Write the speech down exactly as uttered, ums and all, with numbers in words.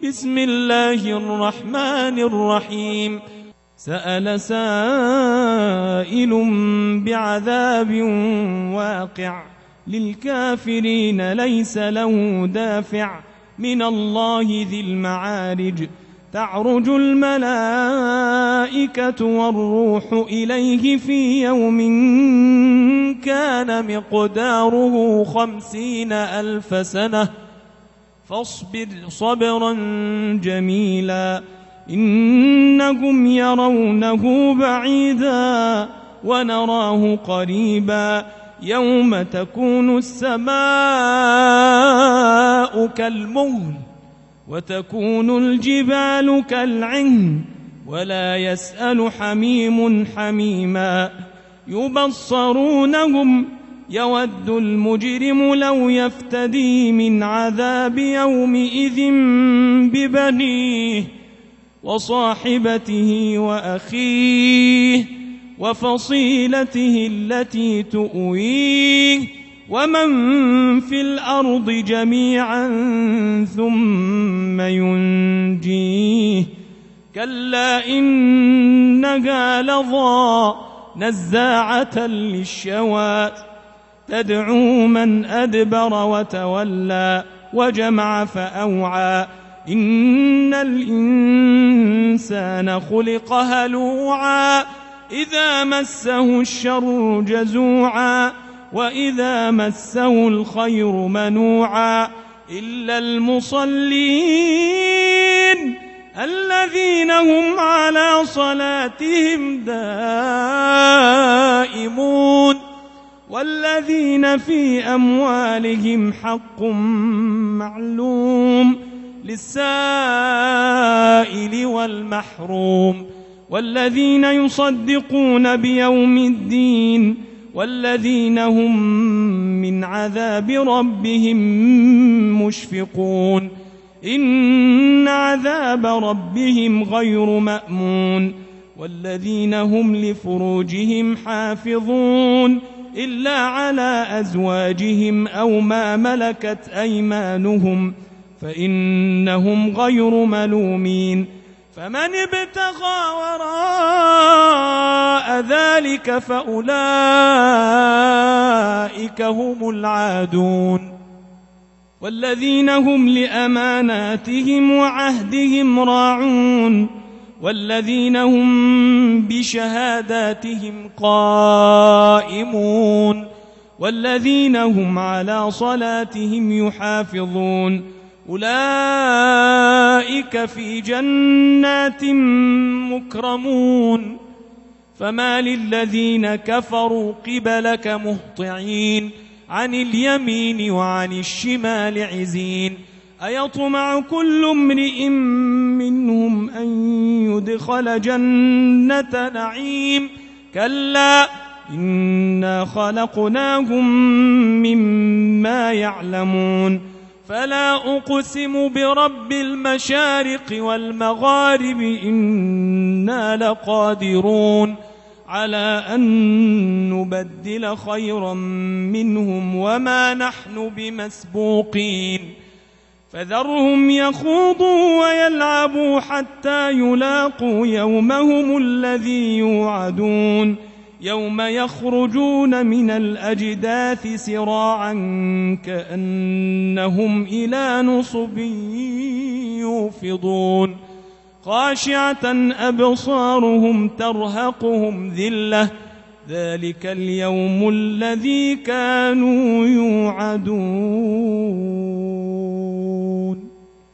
بسم الله الرحمن الرحيم سأل سائل بعذاب واقع للكافرين ليس له دافع من الله ذي المعارج تعرج الملائكة والروح إليه في يوم كان مقداره خمسين ألف سنة فاصبر صبرا جميلا إنهم يرونه بعيدا ونراه قريبا يوم تكون السماء كالمهل وتكون الجبال كالعهن ولا يسأل حميم حميما يبصرونهم يود المجرم لو يفتدي من عذاب يومئذ ببنيه وصاحبته وأخيه وفصيلته التي تؤويه ومن في الأرض جميعا ثم ينجيه كلا إنها لظى نزاعة للشوى تدعو من أدبر وتولى وجمع فأوعى إن الإنسان خلق هلوعا إذا مسه الشر جزوعا وإذا مسه الخير منوعا إلا المصلين الذين هم على صلاتهم دائمون والذين في أموالهم حق معلوم للسائل والمحروم والذين يصدقون بيوم الدين والذين هم من عذاب ربهم مشفقون إن عذاب ربهم غير مأمون والذين هم لفروجهم حافظون إلا على أزواجهم أو ما ملكت أيمانهم فإنهم غير ملومين فمن ابتغى وراء ذلك فأولئك هم العادون والذين هم لأماناتهم وعهدهم راعون والذين هم بشهاداتهم قائمون والذين هم على صلاتهم يحافظون أولئك في جنات مكرمون فما للذين كفروا قبلك مهطعين عن اليمين وعن الشمال عزين أيطمع كل امرئ منهم أن يدخل جنة نعيم كلا إنا خلقناهم مما يعلمون فلا أقسم برب المشارق والمغارب إنا لقادرون على أن نبدل خيرا منهم وما نحن بمسبوقين فذرهم يخوضوا ويلعبوا حتى يلاقوا يومهم الذي يوعدون يوم يخرجون من الأجداث سراعا كأنهم إلى نصب يوفضون خاشعة أبصارهم ترهقهم ذلة ذلك اليوم الذي كانوا يوعدون.